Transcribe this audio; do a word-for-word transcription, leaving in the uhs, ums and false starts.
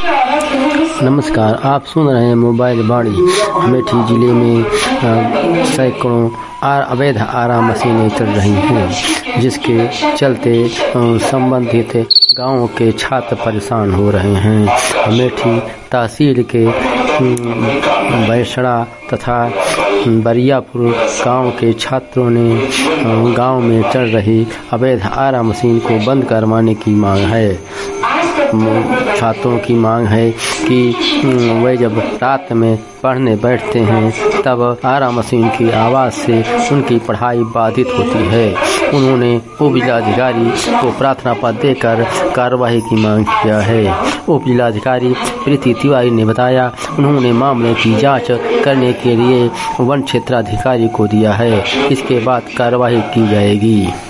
नमस्कार, आप सुन रहे हैं मोबाइल वाणी। अमेठी जिले में सैकड़ों अवैध आराम मशीनें चल रही हैं, जिसके चलते संबंधित गांवों के छात्र परेशान हो रहे हैं। अमेठी तहसील के बैसड़ा तथा बरियापुर गांव के छात्रों ने गांव में चल रही अवैध आराम मशीन को बंद करवाने की मांग है। छात्रों की मांग है कि वे जब रात में पढ़ने बैठते हैं तब आराम मशीन की आवाज़ से उनकी पढ़ाई बाधित होती है। उन्होंने उप जिलाधिकारी को प्रार्थना पत्र देकर कार्रवाई की मांग किया है। उप जिलाधिकारी प्रीति तिवारी ने बताया, उन्होंने मामले की जांच करने के लिए वन क्षेत्राधिकारी को दिया है। इसके बाद कार्रवाई की जाएगी।